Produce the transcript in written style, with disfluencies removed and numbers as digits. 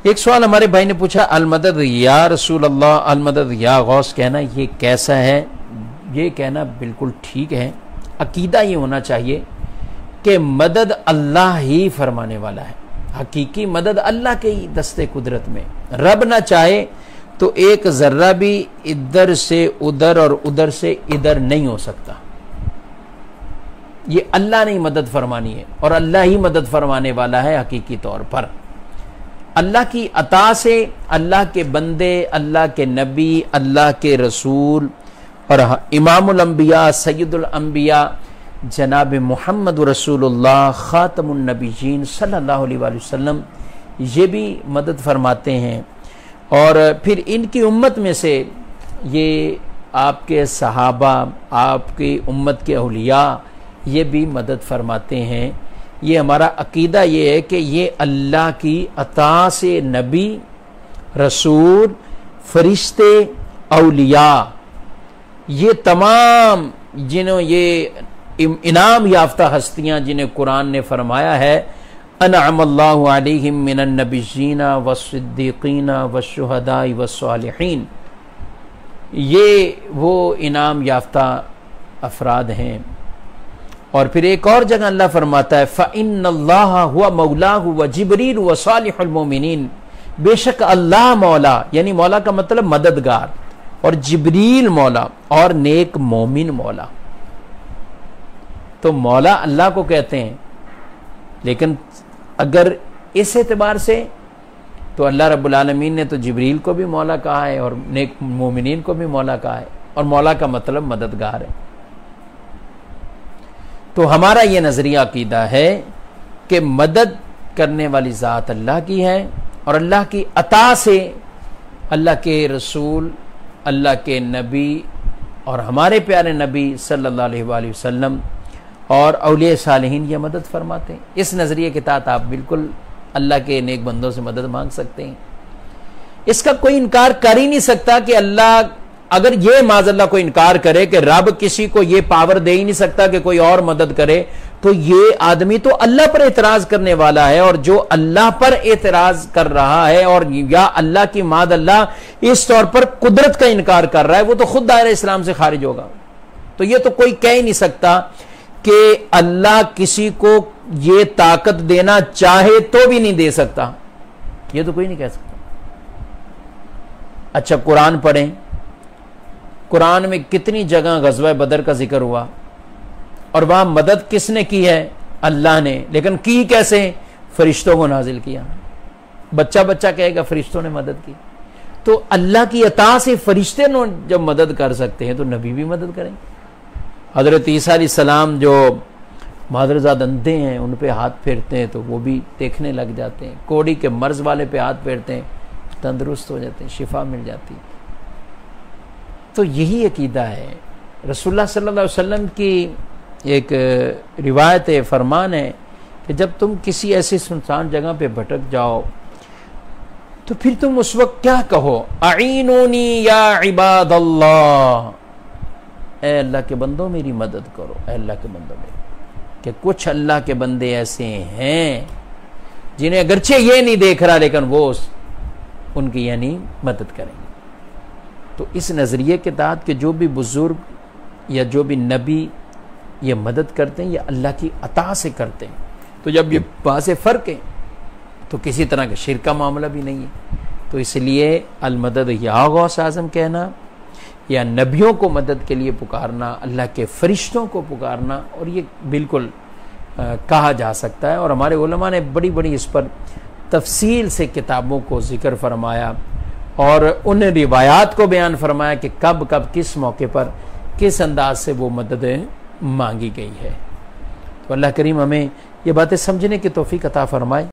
एक सवाल हमारे भाई ने पूछा, अलमदद या रसूल अल्लाह, अलमदद या गौस कहना ये कैसा है? ये कहना बिल्कुल ठीक है। अकीदा ये होना चाहिए कि मदद अल्लाह ही फरमाने वाला है। हकीकी मदद अल्लाह के ही दस्ते कुदरत में। रब ना चाहे तो एक जर्रा भी इधर से उधर और उधर से इधर नहीं हो सकता। ये अल्लाह ने मदद फरमानी है और अल्लाह ही मदद फरमाने वाला है हकीकी तौर पर। अल्लाह की अता से अल्लाह के बंदे, अल्लाह के नबी, अल्लाह के रसूल और इमामुल अंबिया, सैयदुल अंबिया जनाब मुहम्मद रसूलुल्लाह खातमुन नबीयीन सल्लल्लाहु अलैहि वसल्लम ये भी मदद फरमाते हैं। और फिर इनकी उम्मत में से ये आपके सहाबा, आपकी उम्मत के औलिया ये भी मदद फरमाते हैं। ये हमारा अकीदा ये है कि ये अल्लाह की अता से नबी, रसूल, फरिश्ते, औलिया ये तमाम जिन्हों ये इनाम याफ्ता हस्तियां जिन्हें कुरान ने फरमाया है अनअमल्लाहु अलैहिम मिनन नबिय्यीना वस्सिद्दीकीना वश्शुहदाई वस्सालिहीन, ये वो इनाम याफ्ता अफराद हैं। और फिर एक और जगह अल्लाह फरमाता है फ़इन्नल्लाह हुवा मौलाहु व जिब्रील व सालिहुल मोमिनीन, बेशक अल्लाह मौला, यानी मौला का मतलब मददगार, और जिब्रील मौला और नेक मोमिन मौला। तो मौला अल्लाह को कहते हैं, लेकिन अगर इस एतबार से तो अल्लाह रब्बुल आलमीन ने तो जिब्रील को भी मौला कहा है और नेक मोमिनीन को भी मौला कहा है, और मौला का मतलब मददगार है। तो हमारा यह नजरिया अकीदा है कि मदद करने वाली ज़ात अल्लाह की है और अल्लाह की अता से अल्लाह के रसूल, अल्लाह के नबी और हमारे प्यारे नबी सल्लल्लाहु अलैहि वसल्लम और औलिया सालिहीन ये मदद फरमाते हैं। इस नज़रिए के तहत आप बिल्कुल अल्लाह के नेक बंदों से मदद मांग सकते हैं। इसका कोई इनकार कर ही नहीं सकता कि अल्लाह, अगर ये माज़अल्लाह को इनकार करे कि रब किसी को ये पावर दे ही नहीं सकता कि कोई और मदद करे, तो ये आदमी तो अल्लाह पर एतराज करने वाला है। और जो अल्लाह पर एतराज कर रहा है और या अल्लाह की मादअल्लाह इस तौर पर कुदरत का इनकार कर रहा है, वो तो खुद दायरा इस्लाम से खारिज होगा। तो ये तो कोई कह ही नहीं सकता कि अल्लाह किसी को ये ताकत देना चाहे तो भी नहीं दे सकता, ये तो कोई नहीं कह सकता। अच्छा, कुरान पढ़ें, कुरान में कितनी जगह गज़वा बदर का जिक्र हुआ और वहां मदद किसने की है? अल्लाह ने। लेकिन की कैसे? फरिश्तों को नाजिल किया। बच्चा बच्चा कहेगा फरिश्तों ने मदद की। तो अल्लाह की अता से फरिश्ते जब मदद कर सकते हैं तो नबी भी मदद करेंगे। हज़रत ईसा अलैहिस्सलाम जो मादरजाद अंधे हैं उन पे हाथ फेरते हैं तो वो भी देखने लग जाते हैं। कोड़ी के मर्ज वाले पे हाथ फेरते हैं, तंदुरुस्त हो जाते हैं, शिफा मिल जाती है। तो यही अकीदा है। रसूलुल्लाह सल्लल्लाहु अलैहि वसल्लम की एक रिवायत है, फरमान है कि जब तुम किसी ऐसी सुनसान जगह पे भटक जाओ तो फिर तुम उस वक्त क्या कहो? अईनूनी या इबादल्लाह, ए अल्लाह के बंदों मेरी मदद करो, ए अल्लाह के बंदों मेरी। कि कुछ अल्लाह के बंदे ऐसे हैं जिन्हें अगरचे ये नहीं देख रहा लेकिन वो उनकी यानी मदद करेंगे। तो इस नज़रिए के तहत कि जो भी बुजुर्ग या जो भी नबी ये मदद करते हैं ये अल्लाह की अता से करते हैं। तो जब ये बात से फ़र्क है तो किसी तरह का शिरक का मामला भी नहीं है। तो इसलिए अलमदद या गौस आज़म कहना या नबियों को मदद के लिए पुकारना, अल्लाह के फरिश्तों को पुकारना, और ये बिल्कुल कहा जा सकता है। और हमारे उलमा ने बड़ी बड़ी इस पर तफसील से किताबों को ज़िक्र फरमाया और उन रिवायात को बयान फरमाया कि कब कब किस मौके पर किस अंदाज से वो मदद मांगी गई है। तो अल्लाह करीम हमें ये बातें समझने की तौफीक अता फरमाए।